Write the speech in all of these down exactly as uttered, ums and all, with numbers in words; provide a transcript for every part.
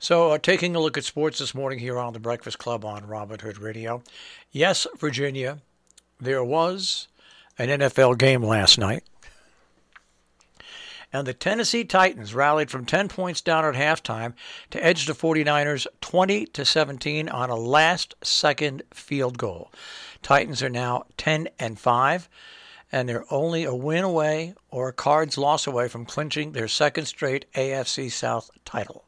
So, uh, taking a look at sports this morning here on the Breakfast Club on Robin Hood Radio. Yes, Virginia, there was an N F L game last night. And the Tennessee Titans rallied from ten points down at halftime to edge the 49ers twenty to seventeen on a last-second field goal. Titans are now ten and five, and they're only a win away or a Cards loss away from clinching their second straight A F C South title.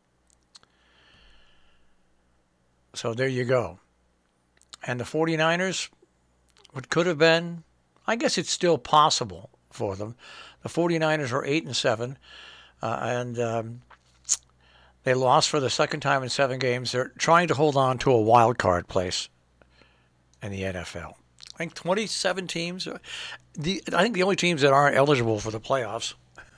So there you go. And the 49ers, what could have been, I guess it's still possible for them. The 49ers are eight and seven, uh, and um, they lost for the second time in seven games. They're trying to hold on to a wild card place in the N F L. I think twenty-seven teams. The, I think the only teams that aren't eligible for the playoffs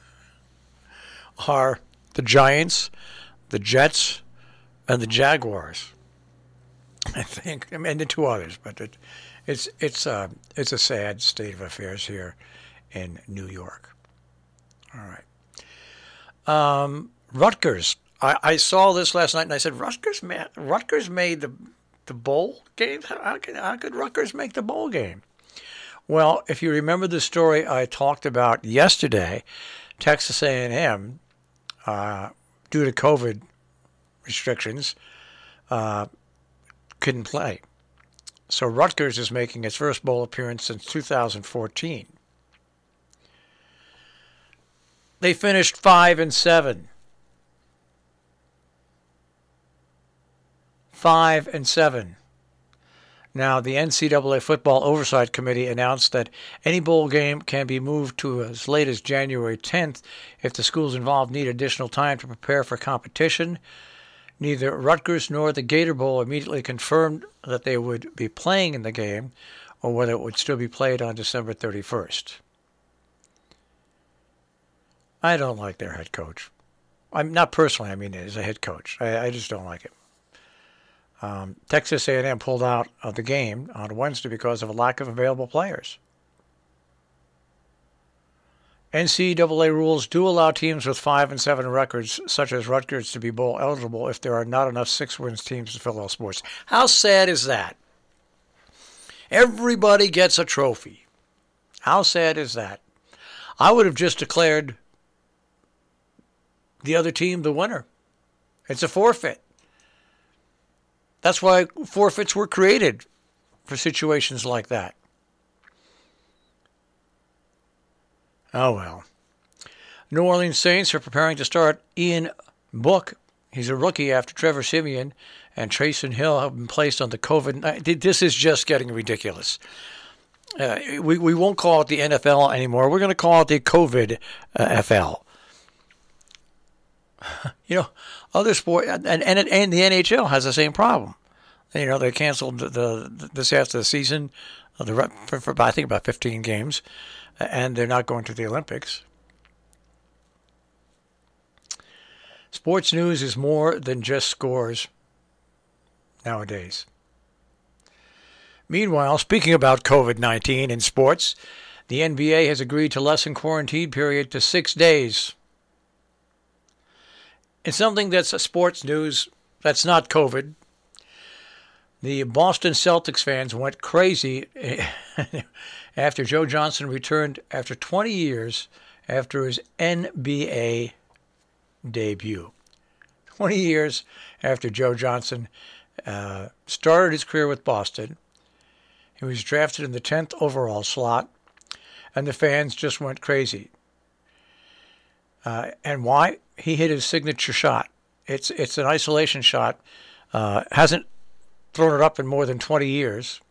are the Giants, the Jets, and the Jaguars. I think, I mean, the two others, but it, it's it's uh, it's a sad state of affairs here in New York. All right, um, Rutgers. I, I saw this last night, and I said, Rutgers, ma- Rutgers made the the bowl game. How could, how could Rutgers make the bowl game? Well, if you remember the story I talked about yesterday, Texas A and M, uh, due to COVID restrictions, uh, couldn't play. So Rutgers is making its first bowl appearance since two thousand fourteen. They finished five and seven. Five and seven. Now, the N C double A Football Oversight Committee announced that any bowl game can be moved to as late as January tenth if the schools involved need additional time to prepare for competition. Neither Rutgers nor the Gator Bowl immediately confirmed that they would be playing in the game or whether it would still be played on December thirty-first. I don't like their head coach. I'm not personally, I mean as a head coach. I, I just don't like it. Um, Texas A and M pulled out of the game on Wednesday because of a lack of available players. N C double A rules do allow teams with five and seven records, such as Rutgers, to be bowl eligible if there are not enough six-wins teams to fill all sports. How sad is that? Everybody gets a trophy. How sad is that? I would have just declared the other team the winner. It's a forfeit. That's why forfeits were created for situations like that. Oh, well. New Orleans Saints are preparing to start Ian Book. He's a rookie after Trevor Siemian and Taysom Hill have been placed on the COVID. This is just getting ridiculous. Uh, we, we won't call it the N F L anymore. We're going to call it the COVID uh, F L. You know, other sport, and, and, and the N H L has the same problem. You know, they canceled the, the this after the season, uh, the for, for I think about fifteen games, and they're not going to the Olympics. Sports news is more than just scores nowadays. Meanwhile, speaking about COVID nineteen in sports, the N B A has agreed to lessen quarantine period to six days. It's something that's a sports news that's not COVID. The Boston Celtics fans went crazy after Joe Johnson returned after twenty years after his N B A debut. twenty years after Joe Johnson uh, started his career with Boston. He was drafted in the tenth overall slot, and the fans just went crazy. Uh, and why? He hit his signature shot. It's it's an isolation shot. Uh, hasn't thrown it up in more than twenty years.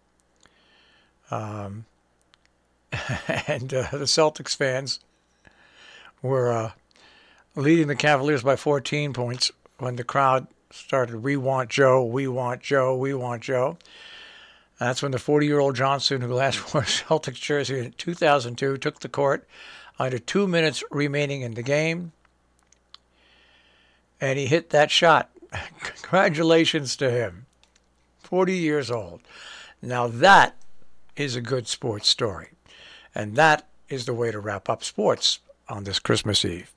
Um, and uh, the Celtics fans were uh, leading the Cavaliers by fourteen points when the crowd started, "We want Joe, we want Joe, we want Joe." That's when the forty-year-old Johnson, who last wore a Celtics jersey in two thousand two, took the court under two minutes remaining in the game. And he hit that shot. Congratulations to him. forty years old. Now that is a good sports story. And that is the way to wrap up sports on this Christmas Eve.